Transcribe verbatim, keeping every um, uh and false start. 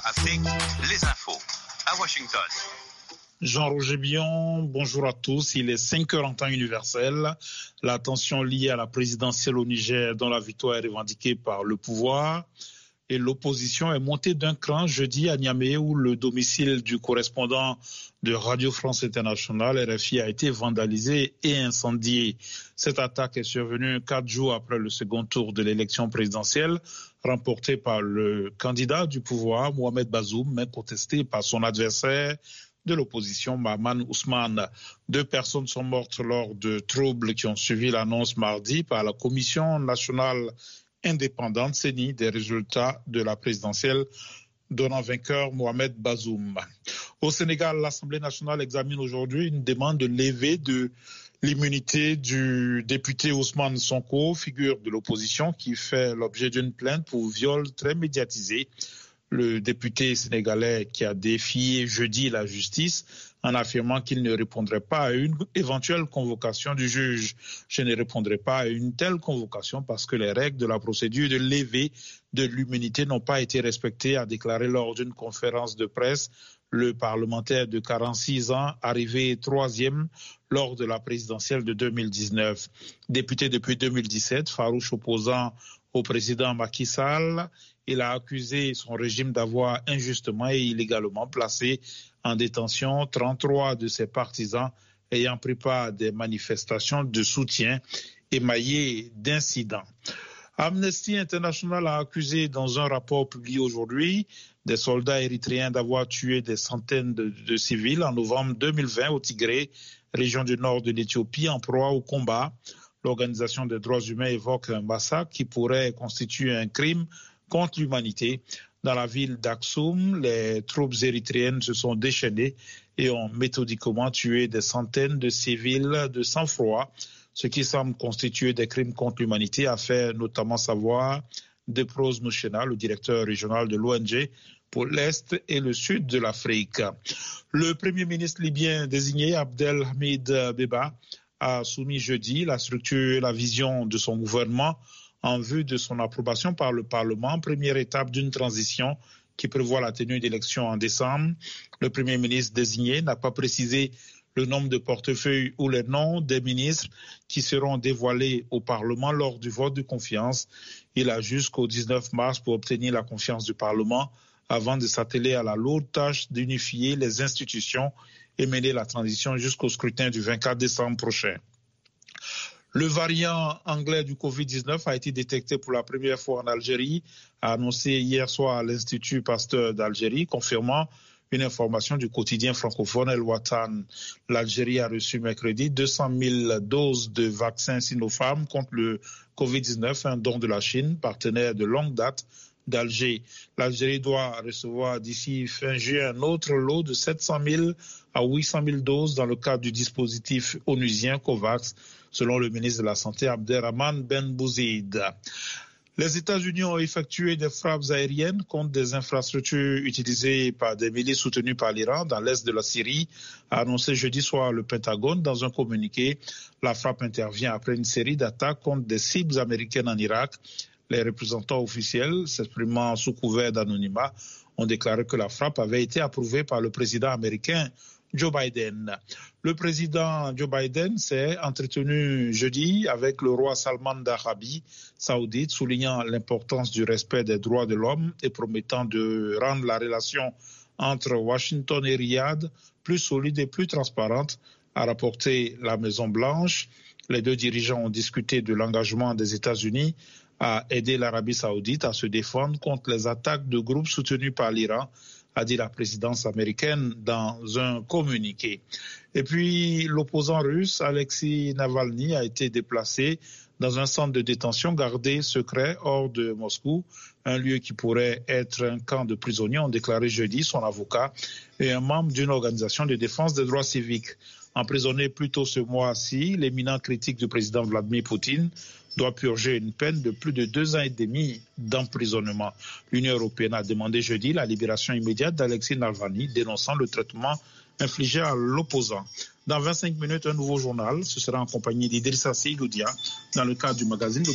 Afrique, les infos à Washington. Jean-Roger Bion, bonjour à tous. Il est cinq heures en temps universel. La tension liée à la présidentielle au Niger, dont la victoire est revendiquée par le pouvoir, et l'opposition est montée d'un cran jeudi à Niamey, où le domicile du correspondant de Radio France Internationale, R F I, a été vandalisé et incendié. Cette attaque est survenue quatre jours après le second tour de l'élection présidentielle, remportée par le candidat du pouvoir, Mohamed Bazoum, mais contestée par son adversaire de l'opposition, Mahaman Ousmane. Deux personnes sont mortes lors de troubles qui ont suivi l'annonce mardi par la Commission nationale indépendante C E N I des résultats de la présidentielle donnant vainqueur Mohamed Bazoum. Au Sénégal, l'Assemblée nationale examine aujourd'hui une demande de levée de l'immunité du député Ousmane Sonko, figure de l'opposition, qui fait l'objet d'une plainte pour viol très médiatisé. Le député sénégalais qui a défié jeudi la justice en affirmant qu'il ne répondrait pas à une éventuelle convocation du juge. Je ne répondrai pas à une telle convocation parce que les règles de la procédure de levée de l'immunité n'ont pas été respectées, a déclaré lors d'une conférence de presse le parlementaire de quarante-six ans, arrivé troisième lors de la présidentielle de deux mille dix-neuf. Député depuis deux mille dix-sept, farouche opposant au président Macky Sall, il a accusé son régime d'avoir injustement et illégalement placé en détention trente-trois de ses partisans ayant pris part à des manifestations de soutien émaillées d'incidents. Amnesty International a accusé dans un rapport publié aujourd'hui des soldats érythréens d'avoir tué des centaines de, de civils en novembre deux mille vingt au Tigré, région du nord de l'Éthiopie, en proie au combat. L'Organisation des droits humains évoque un massacre qui pourrait constituer un crime contre l'humanité. Dans la ville d'Aksum, les troupes érythréennes se sont déchaînées et ont méthodiquement tué des centaines de civils de sang-froid, ce qui semble constituer des crimes contre l'humanité, a fait notamment savoir Deprose Mouchena, le directeur régional de l'O N G pour l'Est et le Sud de l'Afrique. Le Premier ministre libyen désigné, Abdelhamid Beba, a soumis jeudi la structure et la vision de son gouvernement en vue de son approbation par le Parlement, première étape d'une transition qui prévoit la tenue d'élections en décembre. Le Premier ministre désigné n'a pas précisé le nombre de portefeuilles ou les noms des ministres qui seront dévoilés au Parlement lors du vote de confiance. Il a jusqu'au dix-neuf mars pour obtenir la confiance du Parlement avant de s'atteler à la lourde tâche d'unifier les institutions et mener la transition jusqu'au scrutin du vingt-quatre décembre prochain. Le variant anglais du covid dix-neuf a été détecté pour la première fois en Algérie, a annoncé hier soir l'Institut Pasteur d'Algérie, confirmant une information du quotidien francophone El Watan. L'Algérie a reçu mercredi deux cent mille doses de vaccins Sinopharm contre le covid dix-neuf, un don de la Chine, partenaire de longue date d'Alger. L'Algérie doit recevoir d'ici fin juillet un autre lot de sept cent mille à huit cent mille doses dans le cadre du dispositif onusien COVAX, selon le ministre de la Santé Abderrahmane Ben Bouzid. Les États-Unis ont effectué des frappes aériennes contre des infrastructures utilisées par des milices soutenues par l'Iran dans l'est de la Syrie, a annoncé jeudi soir le Pentagone dans un communiqué. La frappe intervient après une série d'attaques contre des cibles américaines en Irak. Les représentants officiels, s'exprimant sous couvert d'anonymat, ont déclaré que la frappe avait été approuvée par le président américain Joe Biden. Le président Joe Biden s'est entretenu jeudi avec le roi Salman d'Arabie saoudite, soulignant l'importance du respect des droits de l'homme et promettant de rendre la relation entre Washington et Riyad plus solide et plus transparente, a rapporté la Maison-Blanche. Les deux dirigeants ont discuté de l'engagement des États-Unis à aider l'Arabie saoudite à se défendre contre les attaques de groupes soutenus par l'Iran, a dit la présidence américaine dans un communiqué. Et puis, l'opposant russe, Alexei Navalny, a été déplacé dans un centre de détention gardé secret hors de Moscou, un lieu qui pourrait être un camp de prisonniers, ont déclaré jeudi son avocat et un membre d'une organisation de défense des droits civiques. Emprisonné plus tôt ce mois-ci, l'éminent critique du président Vladimir Poutine doit purger une peine de plus de deux ans et demi d'emprisonnement. L'Union européenne a demandé jeudi la libération immédiate d'Alexei Navalny, dénonçant le traitement infligé à l'opposant. Dans vingt-cinq minutes, un nouveau journal. Ce sera en compagnie d'Idrissa Seydoudia dans le cadre du magazine